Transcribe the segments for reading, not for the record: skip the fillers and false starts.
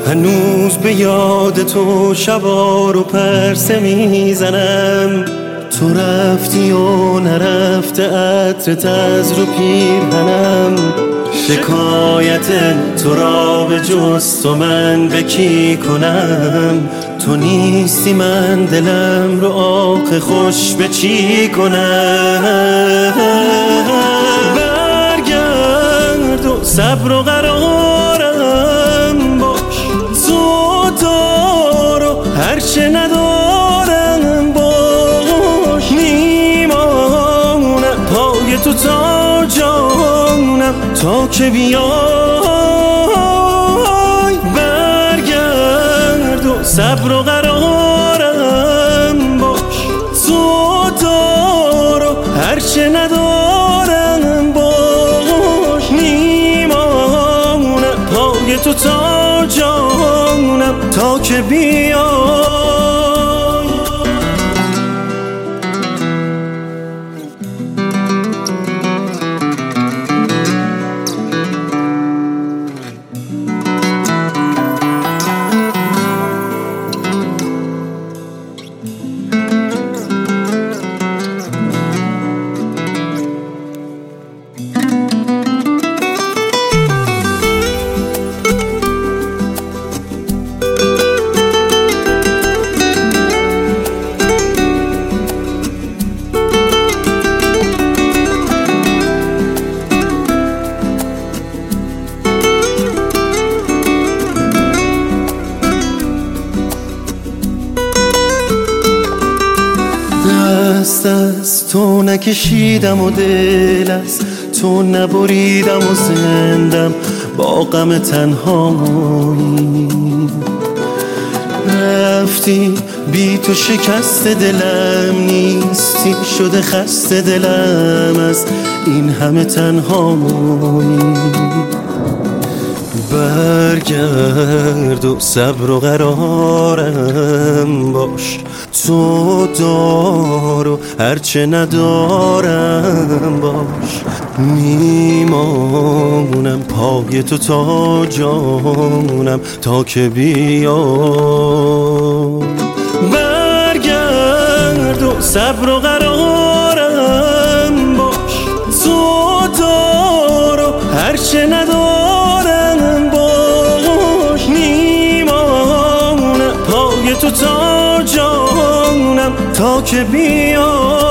هنوز به یاد تو شبا رو پرسه میزنم. تو رفتی و نرفته عطرت از رو پیرهنم. شکایت تو را به جز تو من به کی کنم؟ تو نیستی من دلم رو آخه خوش به چی کنم؟ برگرد و صبر و قرارم باش، تو دار و هرچه ندارم باش. میمانم پای تو تا جانم تا که بیای. برگرد و صبر و قرارم باش، تو دار و هرچه ندارم باش. میمانم پای تو تا جانم تا که بیای. دست از تو نکشیدم و دل از تو نبریدم و زندم با غم تنهایی. رفتی بی تو شکست دلم نیستی، شده خسته دلم از این همه تنهایی. برگرد و صبر و قرارم باش، تو دار و هرچه ندارم باش. میمانم پای تو تا جانم تا که بیای. برگرد و صبر و قرارم باش، تو دار و هرچه ندارم باش. میمانم پای تو تا جانم تا که بیای.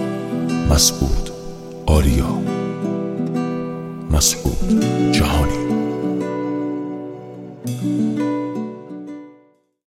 مسعود آریا، مسعود جهانی.